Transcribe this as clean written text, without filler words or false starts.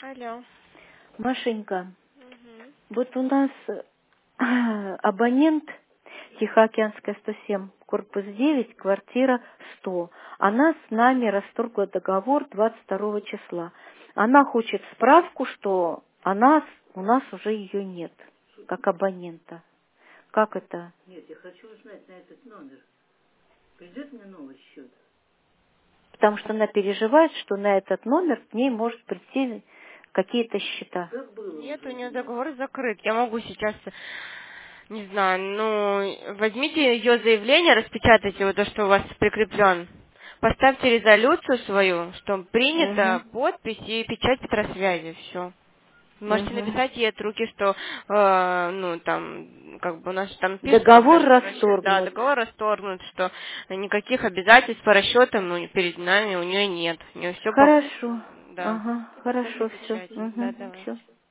Алло. Машенька, Мгм. вот у нас абонент Тихоокеанская 107, корпус 9, квартира 100. Она с нами расторгла договор 22 числа. Она хочет справку, что у нас уже ее нет, как абонента. Как это? Нет, я хочу узнать на этот номер. Придет мне новый счет? Потому что она переживает, что на этот номер к ней может прийти какие-то счета. Как было Нет, у уже? нее договор закрыт. Я могу сейчас, не знаю, возьмите ее заявление, распечатайте вот то, что у вас прикреплен. Поставьте резолюцию свою, что принято, Мгм. подпись и печать Петросвязи, все. Можете Мгм. написать ей от руки, что, как бы у нас там пишут Договор постоянно, что расчет, да, расторгнут. договор расторгнут, что никаких обязательств по расчетам перед нами у нее нет. У нее все по... Хорошо. Да. Ага, И поставьте хорошо, все. печать. Да, Угу, давайте. все.